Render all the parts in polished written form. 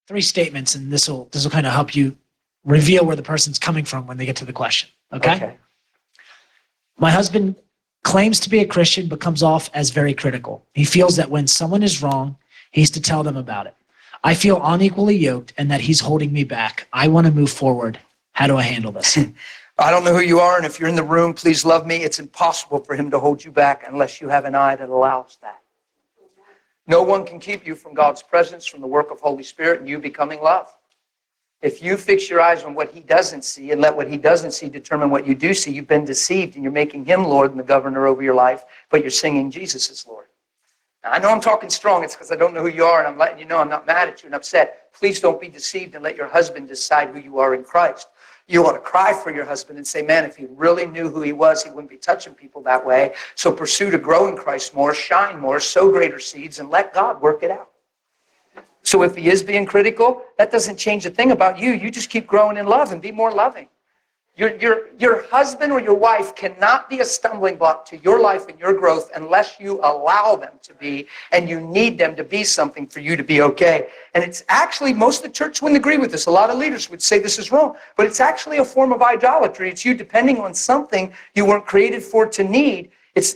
three statements, and this will kind of help you reveal where the person's coming from when they get to the question. Okay? My husband claims to be a Christian, but comes off as very critical. He feels that when someone is wrong, he's to tell them about it. I feel unequally yoked and that he's holding me back. I want to move forward. How do I handle this? I don't know who you are, and if you're in the room, please love me. It's impossible for him to hold you back unless you have an eye that allows that. No one can keep you from God's presence, from the work of Holy Spirit, and you becoming love. If you fix your eyes on what he doesn't see and let what he doesn't see determine what you do see, you've been deceived and you're making him Lord and the governor over your life, but you're singing Jesus is Lord. Now, I know I'm talking strong. It's because I don't know who you are, and I'm letting you know I'm not mad at you and upset. Please don't be deceived and let your husband decide who you are in Christ. You ought to cry for your husband and say, man, if he really knew who he was, he wouldn't be touching people that way. So pursue to grow in Christ more, shine more, sow greater seeds, and let God work it out. So if he is being critical, that doesn't change a thing about you. You just keep growing in love and be more loving. Your husband or your wife cannot be a stumbling block to your life and your growth unless you allow them to be, and you need them to be something for you to be okay. And it's actually, most of the church wouldn't agree with this. A lot of leaders would say this is wrong, but it's actually a form of idolatry. It's you depending on something you weren't created for to need.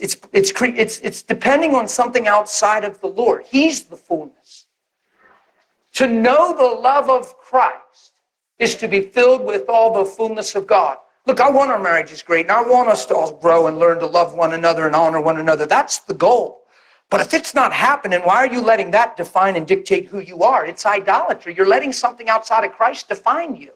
It's depending on something outside of the Lord. He's the fullness. To know the love of Christ is to be filled with all the fullness of God. Look, I want our marriages great, and I want us to all grow and learn to love one another and honor one another. That's the goal. But if it's not happening, why are you letting that define and dictate who you are? It's idolatry. You're letting something outside of Christ define you.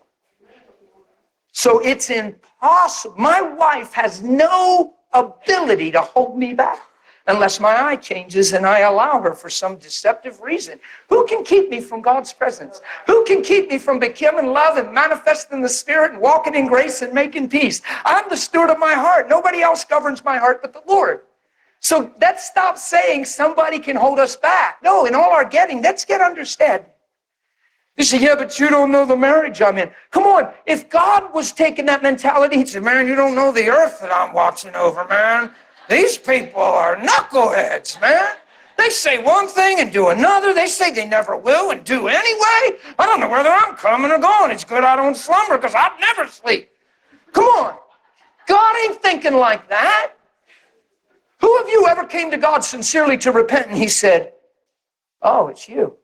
So it's impossible. My wife has no ability to hold me back unless my eye changes and I allow her for some deceptive reason. Who can keep me from God's presence? Who can keep me from becoming love and manifesting the Spirit and walking in grace and making peace? I'm the steward of my heart. Nobody else governs my heart but the Lord. So let's stop saying somebody can hold us back. No, in all our getting, let's get understanding. You say, yeah, but you don't know the marriage I'm in. Come on, if God was taking that mentality, he'd say, man, you don't know the earth that I'm watching over, man. These people are knuckleheads, man. They say one thing and do another. They say they never will and do anyway. I don't know whether I'm coming or going. It's good I don't slumber because I'd never sleep. Come on. God ain't thinking like that. Who of you ever came to God sincerely to repent and he said, oh, it's you.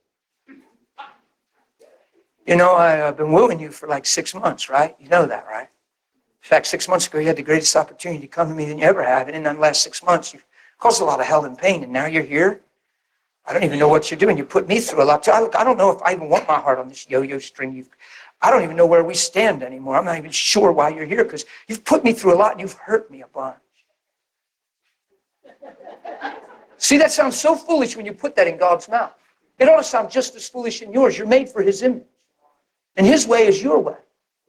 You know, I've been wooing you for like 6 months, right? You know that, right? In fact, 6 months ago, you had the greatest opportunity to come to me than you ever have. And in the last 6 months, you've caused a lot of hell and pain. And now you're here. I don't even know what you're doing. You put me through a lot. I don't know if I even want my heart on this yo-yo string. I don't even know where we stand anymore. I'm not even sure why you're here because you've put me through a lot and you've hurt me a bunch. See, that sounds so foolish when you put that in God's mouth. It ought to sound just as foolish in yours. You're made for his image. And his way is your way.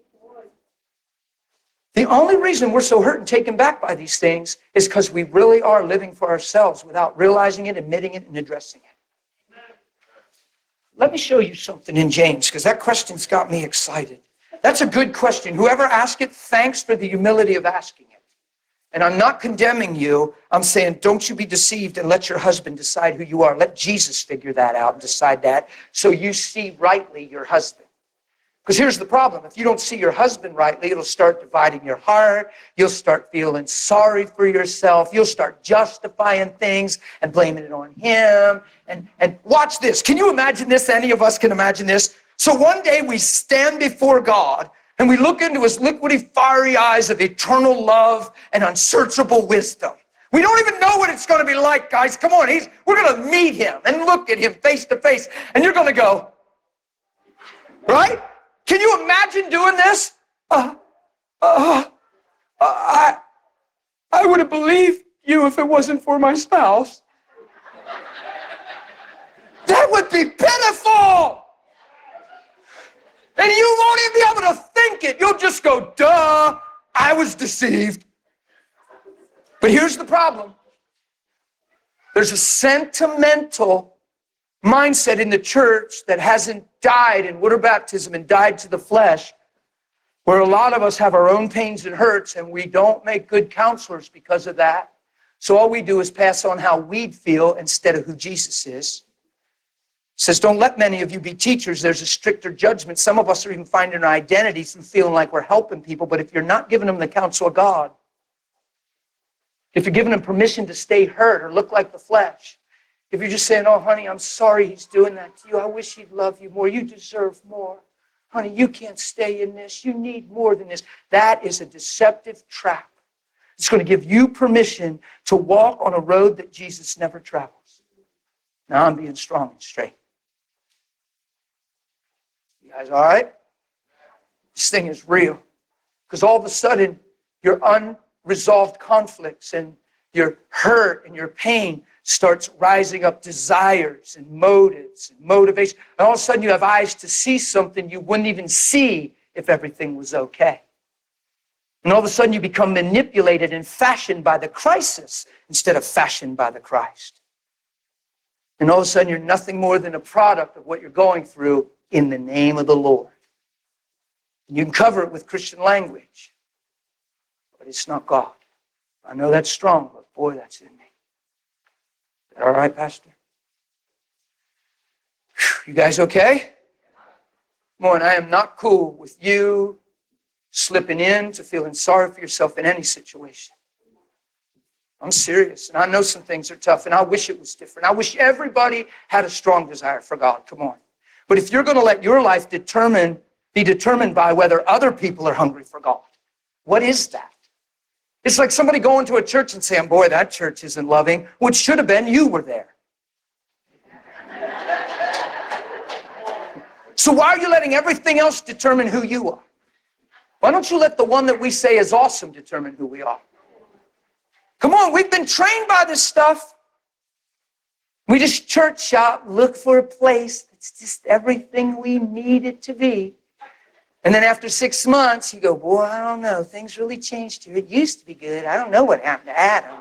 The only reason we're so hurt and taken back by these things is because we really are living for ourselves without realizing it, admitting it, and addressing it. Let me show you something in James, because that question's got me excited. That's a good question. Whoever asked it, thanks for the humility of asking it. And I'm not condemning you. I'm saying don't you be deceived and let your husband decide who you are. Let Jesus figure that out and decide that so you see rightly your husband. Because here's the problem. If you don't see your husband rightly, it'll start dividing your heart. You'll start feeling sorry for yourself. You'll start justifying things and blaming it on him. And watch this. Can you imagine this? Any of us can imagine this. So one day we stand before God and we look into his liquidy, fiery eyes of eternal love and unsearchable wisdom. We don't even know what it's going to be like, guys. Come on. We're going to meet him and look at him face to face. And you're going to go, right? Can you imagine doing this? I would have believed you if it wasn't for my spouse. That would be pitiful. And you won't even be able to think it. You'll just go, duh, I was deceived. But here's the problem. There's a sentimental mindset in the church that hasn't died in water baptism and died to the flesh, where a lot of us have our own pains and hurts and we don't make good counselors because of that. So all we do is pass on how we'd feel instead of who Jesus is. says, don't let many of you be teachers. There's a stricter judgment. Some of us are even finding our identities and feeling like we're helping people. But if you're not giving them the counsel of God, if you're giving them permission to stay hurt or look like the flesh, if you're just saying, oh, honey, I'm sorry he's doing that to you. I wish he'd love you more. You deserve more. Honey, you can't stay in this. You need more than this. That is a deceptive trap. It's going to give you permission to walk on a road that Jesus never travels. Now I'm being strong and straight. You guys all right? This thing is real. Because all of a sudden, your unresolved conflicts and your hurt and your pain starts rising up desires and motives and motivation. And all of a sudden, you have eyes to see something you wouldn't even see if everything was okay. And all of a sudden, you become manipulated and fashioned by the crisis instead of fashioned by the Christ. And all of a sudden, you're nothing more than a product of what you're going through in the name of the Lord. And you can cover it with Christian language, but it's not God. I know that's strong, but boy, that's in me. Is that all right, Pastor? You guys okay? Come on, I am not cool with you slipping into feeling sorry for yourself in any situation. I'm serious, and I know some things are tough, and I wish it was different. I wish everybody had a strong desire for God. Come on. But if you're going to let your life be determined by whether other people are hungry for God, what is that? It's like somebody going to a church and saying, boy, that church isn't loving, which should have been you were there. So why are you letting everything else determine who you are? Why don't you let the one that we say is awesome determine who we are? Come on, we've been trained by this stuff. We just church shop, look for a place that's just everything we need it to be. And then after 6 months, you go, boy, I don't know. Things really changed here. It used to be good. I don't know what happened to Adam.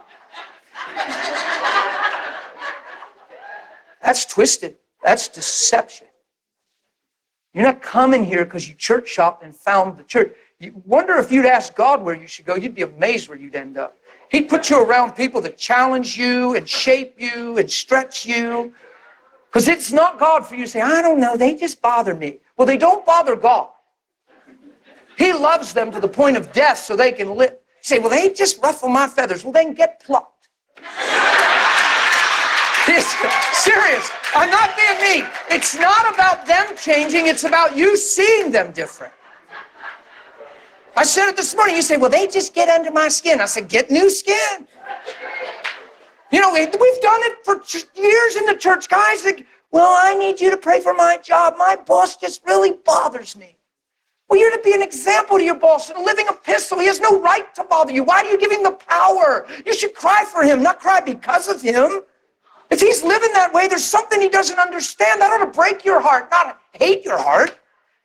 That's twisted. That's deception. You're not coming here because you church shopped and found the church. You wonder if you'd ask God where you should go. You'd be amazed where you'd end up. He'd put you around people that challenge you and shape you and stretch you. Because it's not God for you to say, I don't know, they just bother me. Well, they don't bother God. He loves them to the point of death so they can live. You say, well, they just ruffle my feathers. Well, then get plucked. Serious. I'm not being mean. It's not about them changing. It's about you seeing them different. I said it this morning. You say, well, they just get under my skin. I said, get new skin. You know, we've done it for years in the church. Guys, like, well, I need you to pray for my job. My boss just really bothers me. Well, you're to be an example to your boss, a living epistle. He has no right to bother you. Why do you give him the power? You should cry for him, not cry because of him. If he's living that way, there's something he doesn't understand. That ought to break your heart, not hate your heart.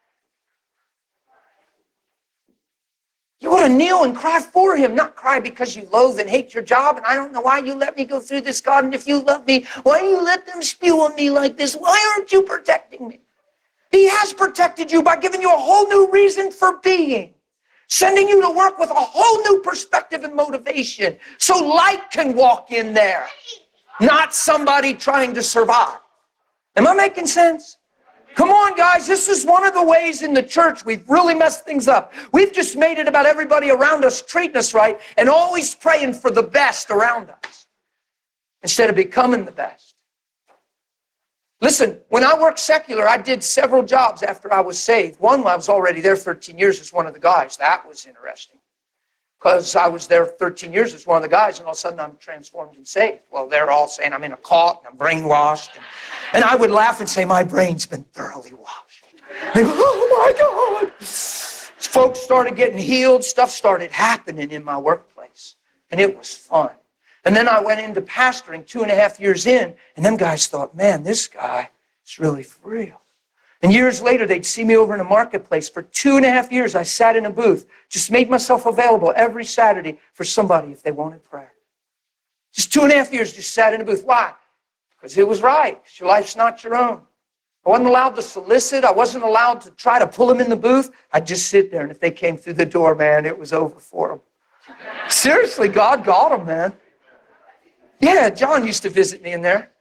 You ought to kneel and cry for him, not cry because you loathe and hate your job. And I don't know why you let me go through this, God. And if you love me, why do you let them spew on me like this? Why aren't you protecting me? He has protected you by giving you a whole new reason for being, sending you to work with a whole new perspective and motivation so light can walk in there, not somebody trying to survive. Am I making sense? Come on, guys. This is one of the ways in the church we've really messed things up. We've just made it about everybody around us treating us right and always praying for the best around us instead of becoming the best. Listen, when I worked secular, I did several jobs after I was saved. One, I was already there 13 years as one of the guys. That was interesting. Because I was there 13 years as one of the guys, and all of a sudden I'm transformed and saved. Well, they're all saying I'm in a cult and I'm brainwashed. And I would laugh and say, my brain's been thoroughly washed. They go, oh my God. Folks started getting healed. Stuff started happening in my workplace. And it was fun. And then I went into pastoring 2.5 years in, and them guys thought, man, this guy is really for real. And years later, they'd see me over in a marketplace. For 2.5 years, I sat in a booth, just made myself available every Saturday for somebody if they wanted prayer. Just 2.5 years, just sat in a booth. Why? Because it was right. Because your life's not your own. I wasn't allowed to solicit. I wasn't allowed to try to pull them in the booth. I'd just sit there, and if they came through the door, man, it was over for them. Seriously, God got them, man. Yeah, John used to visit me in there.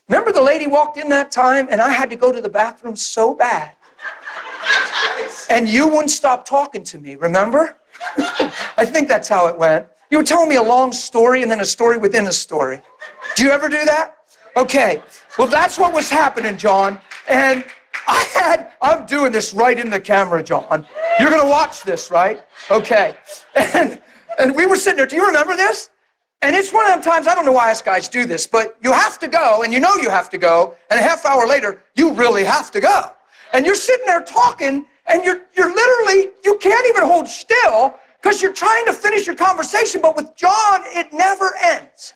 Remember the lady walked in that time and I had to go to the bathroom so bad. And you wouldn't stop talking to me, remember? I think that's how it went. You were telling me a long story and then a story within a story. Do you ever do that? Okay. Well, that's what was happening, John. And I'm doing this right in the camera, John. You're going to watch this, right? Okay. And we were sitting there. Do you remember this? And it's one of them times, I don't know why us guys do this, but you have to go, and you know you have to go, and a half hour later, you really have to go. And you're sitting there talking, and you're literally, you can't even hold still because you're trying to finish your conversation, but with John, it never ends.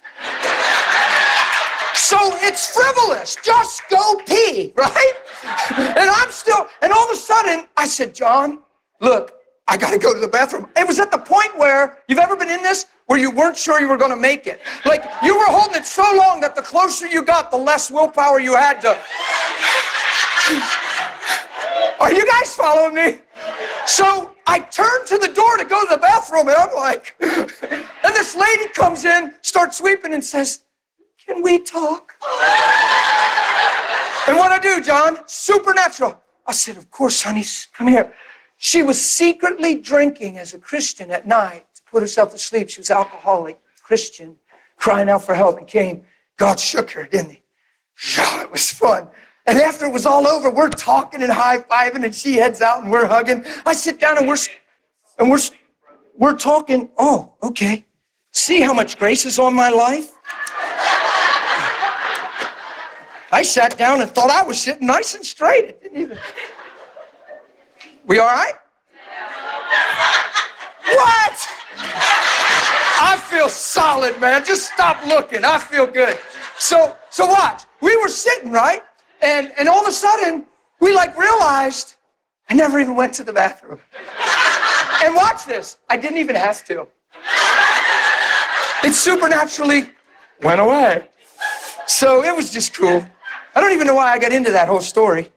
So it's frivolous. Just go pee, right? And all of a sudden, I said, John, look, I got to go to the bathroom. It was at the point where, you've ever been in this, where you weren't sure you were going to make it. Like, you were holding it so long that the closer you got, the less willpower you had to. Are you guys following me? So I turned to the door to go to the bathroom, and I'm like, and this lady comes in, starts sweeping, and says, can we talk? And what I do, John? Supernatural. I said, of course, honey, come here. She was secretly drinking as a Christian at night to put herself to sleep. She was alcoholic, Christian, crying out for help, and came. God shook her, didn't he? Yeah, it was fun. And after it was all over, we're talking and high-fiving, and she heads out, and we're hugging. I sit down, and we're talking. Oh, okay. See how much grace is on my life? I sat down and thought I was sitting nice and straight. It didn't even. We all right? What? I feel solid, man. Just stop looking. I feel good. So watch. We were sitting, right? And all of a sudden, we realized I never even went to the bathroom. And watch this. I didn't even have to. It supernaturally went away. So it was just cool. I don't even know why I got into that whole story.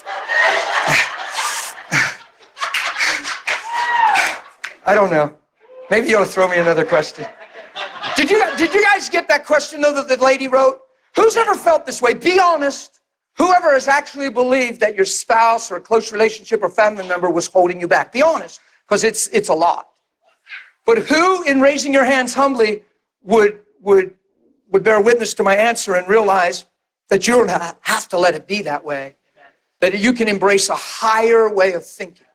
I don't know. Maybe you'll throw me another question. Did you guys get that question, though, that the lady wrote? Who's ever felt this way? Be honest. Whoever has actually believed that your spouse or a close relationship or family member was holding you back. Be honest, because it's a lot. But who, in raising your hands humbly, would bear witness to my answer and realize that you don't have to let it be that way, that you can embrace a higher way of thinking?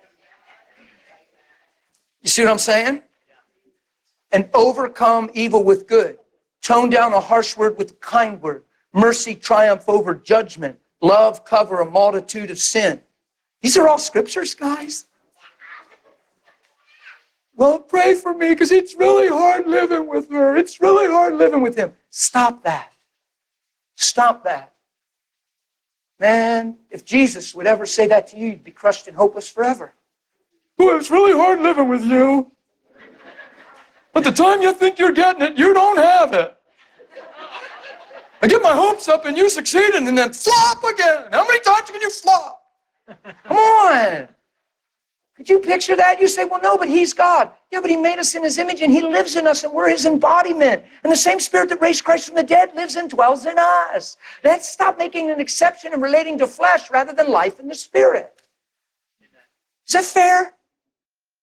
You see what I'm saying? And overcome evil with good. Tone down a harsh word with a kind word. Mercy triumph over judgment. Love cover a multitude of sin. These are all scriptures, guys. Well, pray for me because it's really hard living with her. It's really hard living with him. Stop that. Stop that. Man, if Jesus would ever say that to you, you'd be crushed and hopeless forever. Well, it's really hard living with you. But the time you think you're getting it, you don't have it. I get my hopes up and you succeed and then flop again. How many times can you flop? Come on. Could you picture that? You say, well, no, but he's God. Yeah, but he made us in his image and he lives in us and we're his embodiment. And the same spirit that raised Christ from the dead lives and dwells in us. Let's stop making an exception and relating to flesh rather than life in the spirit. Is that fair?